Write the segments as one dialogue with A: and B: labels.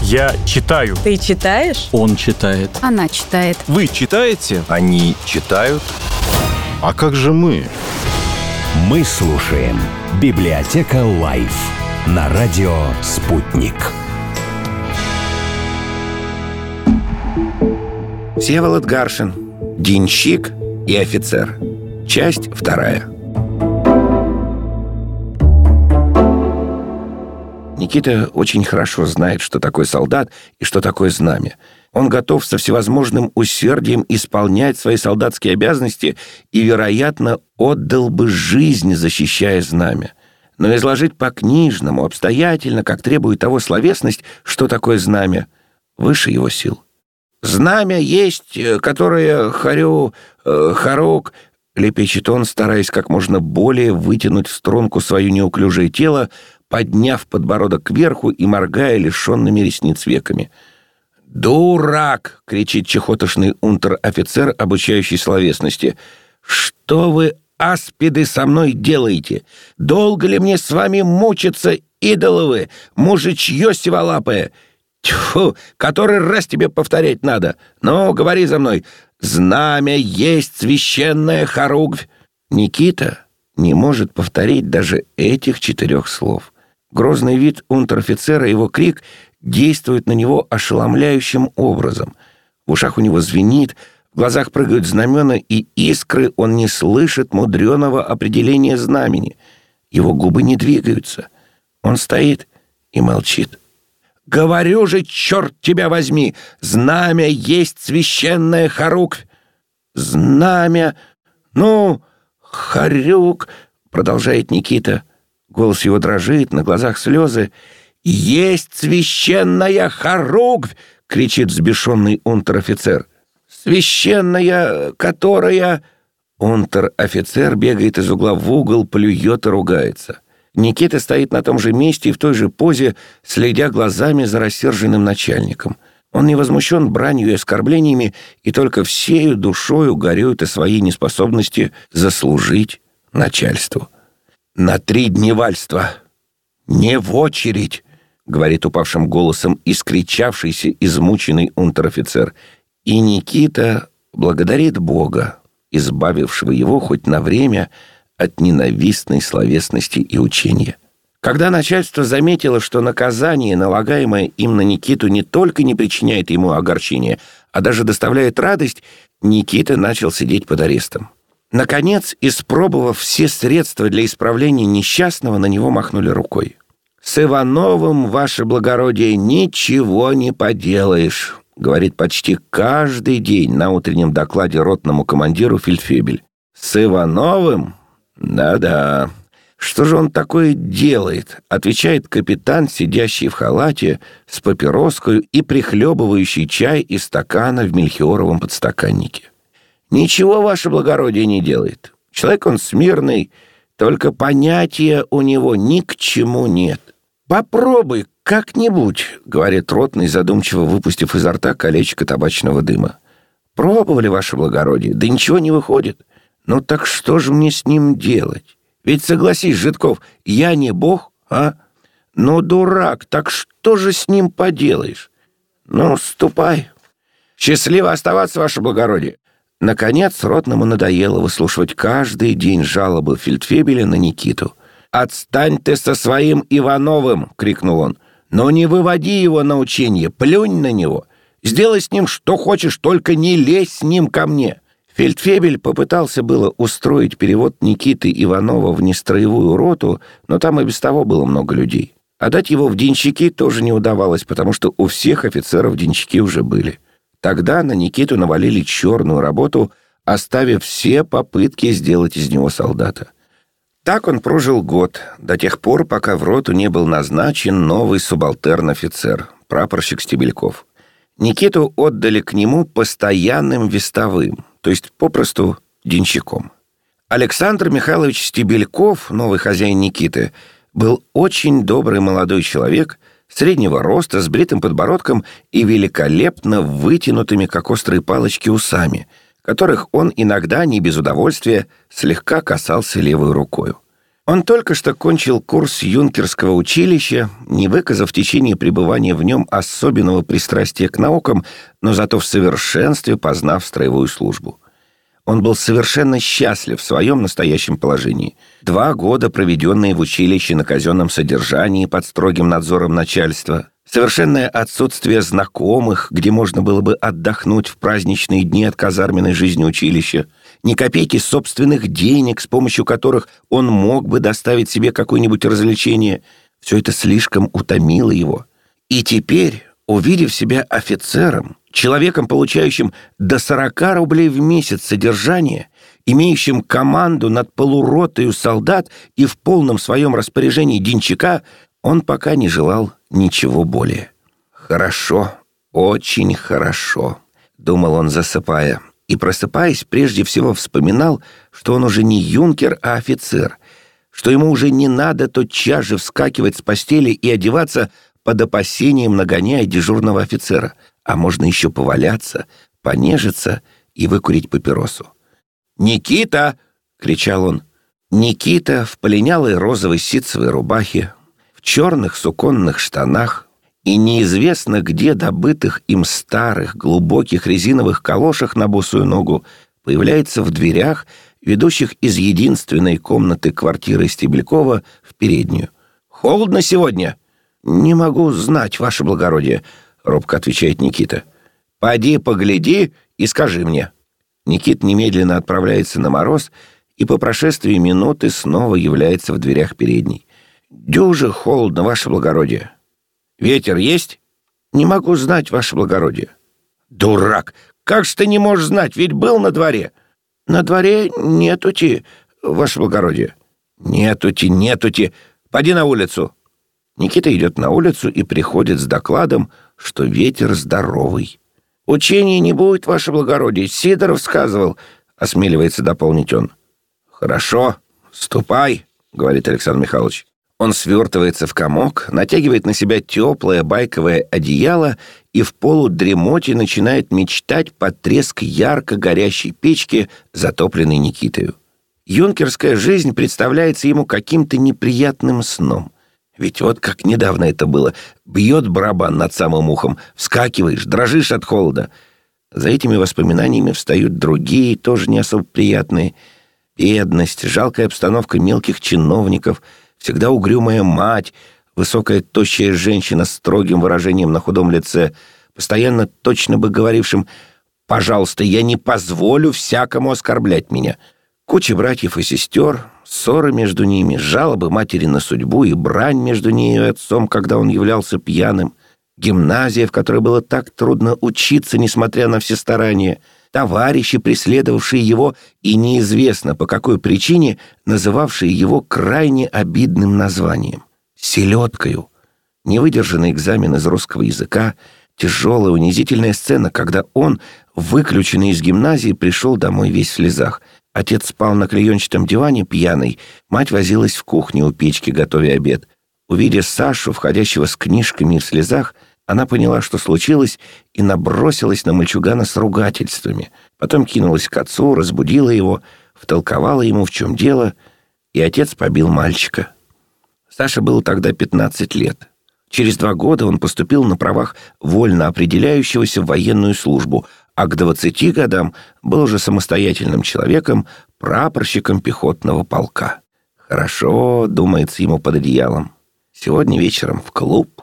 A: Я читаю.
B: Ты читаешь?
C: Он читает.
B: Она читает.
A: Вы читаете?
D: Они читают.
E: А как же мы?
F: Мы слушаем «Библиотека Лайф» на радио «Спутник».
G: Всеволод Гаршин. Денщик и офицер. Часть 2. Никита очень хорошо знает, что такое солдат и что такое знамя. Он готов со всевозможным усердием исполнять свои солдатские обязанности и, вероятно, отдал бы жизнь, защищая знамя. Но изложить по-книжному, обстоятельно, как требует того словесность, что такое знамя, выше его сил. «Знамя есть, которое хорук», — лепечет он, стараясь как можно более вытянуть в струнку свое неуклюжее тело, подняв подбородок кверху и моргая лишенными ресниц веками. «Дурак!» — кричит чехотошный унтер-офицер, обучающий словесности. «Что вы, аспиды, со мной делаете? Долго ли мне с вами мучиться, идолы вы, мужичье сиволапое? Тьфу, который раз тебе повторять надо. Ну, говори за мной. Знамя есть священная хоругвь». Никита не может повторить даже этих 4 слов. Грозный вид унтер-офицера и его крик действуют на него ошеломляющим образом. В ушах у него звенит, в глазах прыгают знамена и искры, он не слышит мудреного определения знамени. Его губы не двигаются. Он стоит и молчит. «Говорю же, черт тебя возьми, знамя есть священная хоругвь!» «Знамя, ну, хорюк», — продолжает Никита. Голос его дрожит, на глазах слезы. «Есть священная хоругвь!» — кричит взбешенный унтер-офицер. «Священная, которая...» Унтер-офицер бегает из угла в угол, плюет и ругается. Никита стоит на том же месте и в той же позе, следя глазами за рассерженным начальником. Он не возмущен бранью и оскорблениями и только всею душою горюет о своей неспособности заслужить начальству. «На 3 дневальства! Не в очередь!» — говорит упавшим голосом искричавшийся, измученный унтер-офицер. И Никита благодарит Бога, избавившего его хоть на время от ненавистной словесности и учения. Когда начальство заметило, что наказание, налагаемое им на Никиту, не только не причиняет ему огорчения, а даже доставляет радость, Никита начал сидеть под арестом. Наконец, испробовав все средства для исправления несчастного, на него махнули рукой. «С Ивановым, ваше благородие, ничего не поделаешь», — говорит почти каждый день на утреннем докладе ротному командиру фельдфебель. «С Ивановым? Да-да. Что же он такое делает?» — отвечает капитан, сидящий в халате, с папироской и прихлебывающий чай из стакана в мельхиоровом подстаканнике. «Ничего, ваше благородие, не делает. Человек он смирный, только понятия у него ни к чему нет. Попробуй как-нибудь», — говорит ротный, задумчиво выпустив изо рта колечко табачного дыма. «Пробовали, ваше благородие, да ничего не выходит. Ну так что же мне с ним делать? Ведь согласись, Жидков, я не бог, а? Ну, дурак, так что же с ним поделаешь? Ну, ступай. Счастливо оставаться, ваше благородие». Наконец, ротному надоело выслушивать каждый день жалобы фельдфебеля на Никиту. «Отстань ты со своим Ивановым!» — крикнул он. «Но не выводи его на учение, плюнь на него. Сделай с ним что хочешь, только не лезь с ним ко мне». Фельдфебель попытался было устроить перевод Никиты Иванова в нестроевую роту, но там и без того было много людей. А дать его в денщики тоже не удавалось, потому что у всех офицеров денщики уже были. Тогда на Никиту навалили черную работу, оставив все попытки сделать из него солдата. Так он прожил год, до тех пор, пока в роту не был назначен новый субалтерн-офицер, прапорщик Стебельков. Никиту отдали к нему постоянным вестовым, то есть попросту денщиком. Александр Михайлович Стебельков, новый хозяин Никиты, был очень добрый молодой человек, среднего роста, с бритым подбородком и великолепно вытянутыми, как острые палочки, усами, которых он иногда, не без удовольствия, слегка касался левой рукою. Он только что кончил курс юнкерского училища, не выказав в течение пребывания в нем особенного пристрастия к наукам, но зато в совершенстве познав строевую службу. Он был совершенно счастлив в своем настоящем положении. 2 года, проведенные в училище на казенном содержании под строгим надзором начальства, совершенное отсутствие знакомых, где можно было бы отдохнуть в праздничные дни от казарменной жизни училища, ни копейки собственных денег, с помощью которых он мог бы доставить себе какое-нибудь развлечение. Все это слишком утомило его. И теперь, увидев себя офицером, человеком, получающим до 40 рублей в месяц содержания, имеющим команду над полуротою солдат и в полном своем распоряжении денщика, он пока не желал ничего более. «Хорошо, очень хорошо», — думал он, засыпая. И, просыпаясь, прежде всего вспоминал, что он уже не юнкер, а офицер, что ему уже не надо тотчас же вскакивать с постели и одеваться под опасением нагоняя дежурного офицера, а можно еще поваляться, понежиться и выкурить папиросу. «Никита!» — кричал он. Никита в полинялой розовой ситцевой рубахе, в черных суконных штанах и неизвестно где добытых им старых глубоких резиновых калошах на босую ногу появляется в дверях, ведущих из единственной комнаты квартиры Стебелькова в переднюю. «Холодно сегодня?» «Не могу знать, ваше благородие», — робко отвечает Никита. «Поди погляди и скажи мне». Никит немедленно отправляется на мороз и по прошествии минуты снова является в дверях передней. «Дюже холодно, ваше благородие». «Ветер есть?» «Не могу знать, ваше благородие». «Дурак! Как ж ты не можешь знать, ведь был на дворе». «На дворе нетути, ваше благородие». «Нетути. Поди на улицу». Никита идет на улицу и приходит с докладом, что ветер здоровый. «Учения не будет, ваше благородие, Сидоров сказывал», — осмеливается дополнить он. «Хорошо, ступай», — говорит Александр Михайлович. Он свертывается в комок, натягивает на себя теплое байковое одеяло и в полудремоте начинает мечтать под треск ярко горящей печки, затопленной Никитою. Юнкерская жизнь представляется ему каким-то неприятным сном. Ведь вот как недавно это было. Бьет барабан над самым ухом, вскакиваешь, дрожишь от холода. За этими воспоминаниями встают другие, тоже не особо приятные. Бедность, жалкая обстановка мелких чиновников, всегда угрюмая мать, высокая тощая женщина с строгим выражением на худом лице, постоянно точно бы говорившим «Пожалуйста, я не позволю всякому оскорблять меня». Куча братьев и сестер, ссоры между ними, жалобы матери на судьбу и брань между нею и отцом, когда он являлся пьяным, гимназия, в которой было так трудно учиться, несмотря на все старания, товарищи, преследовавшие его и неизвестно по какой причине называвшие его крайне обидным названием — селедкою. Невыдержанный экзамен из русского языка, тяжелая унизительная сцена, когда он, выключенный из гимназии, пришел домой весь в слезах. Отец спал на клеенчатом диване пьяный, мать возилась в кухне у печки, готовя обед. Увидя Сашу, входящего с книжками и в слезах, она поняла, что случилось, и набросилась на мальчугана с ругательствами. Потом кинулась к отцу, разбудила его, втолковала ему, в чем дело, и отец побил мальчика. Саше было тогда 15 лет. Через 2 года он поступил на правах вольно определяющегося в военную службу, а к 20 годам был уже самостоятельным человеком, прапорщиком пехотного полка. Хорошо, думается ему под одеялом. Сегодня вечером в клуб,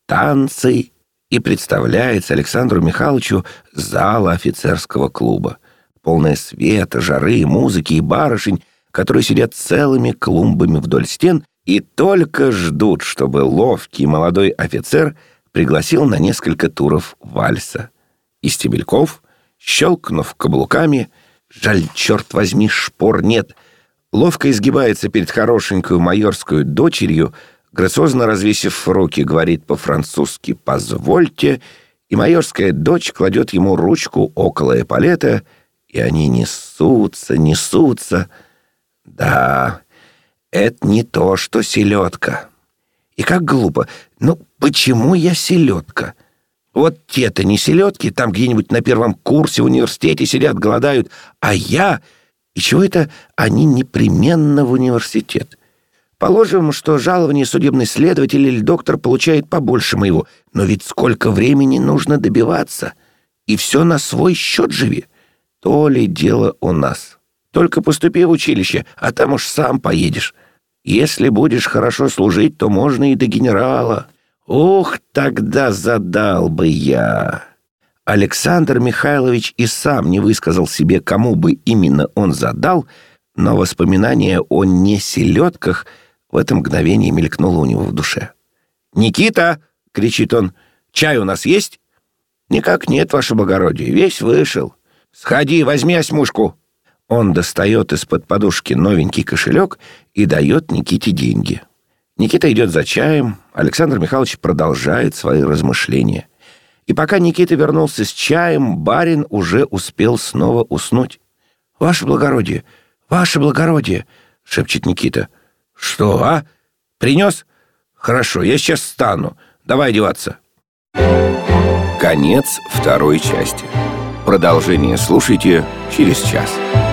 G: танцы, и представляется Александру Михайловичу зала офицерского клуба, полная света, жары, музыки и барышень, которые сидят целыми клумбами вдоль стен и только ждут, чтобы ловкий молодой офицер пригласил на несколько туров вальса. И Стебельков, щелкнув каблуками, жаль, черт возьми, шпор нет, ловко изгибается перед хорошенькую майорскую дочерью, грациозно развесив руки, говорит по-французски «позвольте», и майорская дочь кладет ему ручку около эполета, и они несутся. Да, это не то, что селедка. И как глупо. Ну, почему я селедка? Вот те-то не селедки, там где-нибудь на 1 курсе в университете сидят, голодают, а я... И чего это они непременно в университет? Положим, что жалование судебный следователь или доктор получает побольше моего. Но ведь сколько времени нужно добиваться? И все на свой счет живи. То ли дело у нас. Только поступи в училище, а там уж сам поедешь. Если будешь хорошо служить, то можно и до генерала. Ух, тогда задал бы я. Александр Михайлович и сам не высказал себе, кому бы именно он задал, но воспоминание о неселедках в это мгновение мелькнуло у него в душе. «Никита!» — кричит он. «Чай у нас есть?» «Никак нет, ваше благородие, весь вышел. Сходи, возьми осьмушку». Он достает из-под подушки новенький кошелек и дает Никите деньги. Никита идет за чаем, Александр Михайлович продолжает свои размышления. И пока Никита вернулся с чаем, барин уже успел снова уснуть. «Ваше благородие! Ваше благородие!» — шепчет Никита. «Что, а? Принес? Хорошо, я сейчас встану. Давай одеваться». Конец второй части. Продолжение слушайте через час.